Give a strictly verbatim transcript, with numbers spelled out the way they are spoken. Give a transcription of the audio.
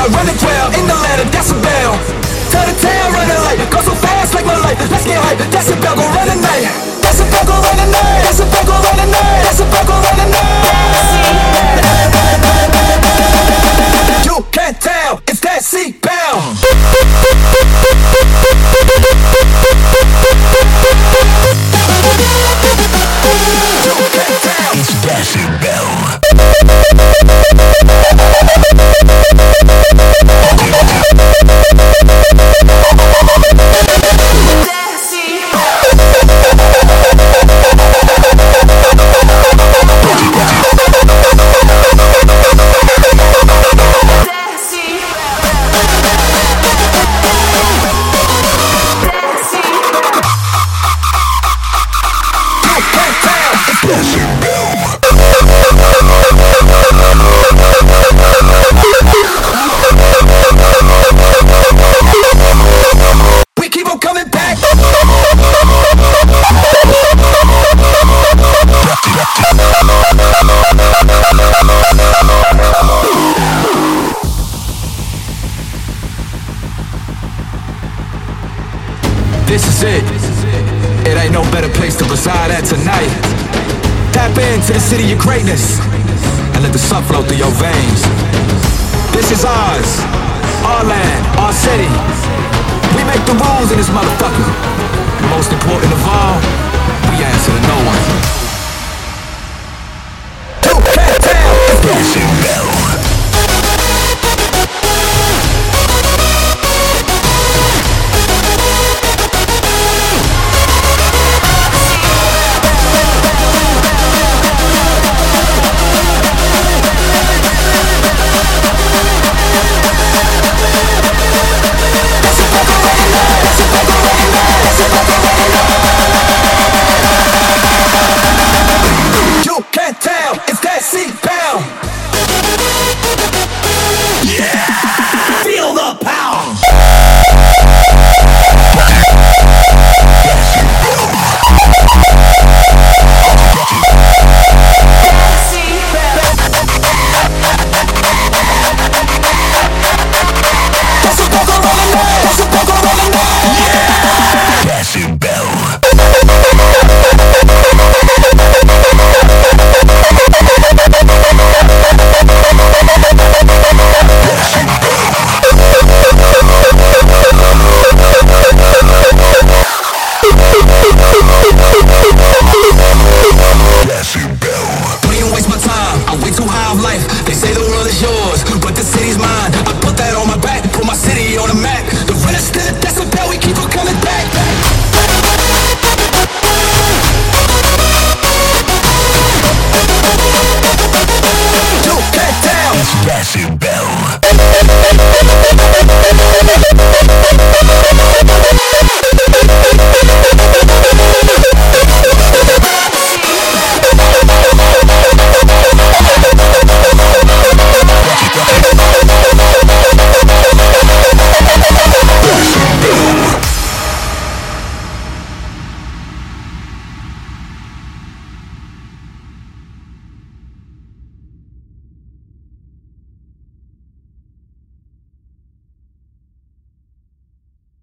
well, running well in the ladder, decibel. Tell the tail running light, go so fast like my life. Let's get hype, decibel, go run the night. Decibel, go run the night. Decibel, go run the night. Decibel, go run the night. You can't tell, it's that seatbelt. You can't tell, it's decibel. This is it. It ain't no better place to reside at tonight. Tap into the city of greatness and let the sun flow through your veins. This is ours, our land, our city. We make the rules in this motherfucker. Most important of all, we answer to no one. You can't tell, it's decibel. You can't tell, it's that seatbelt. Yeah.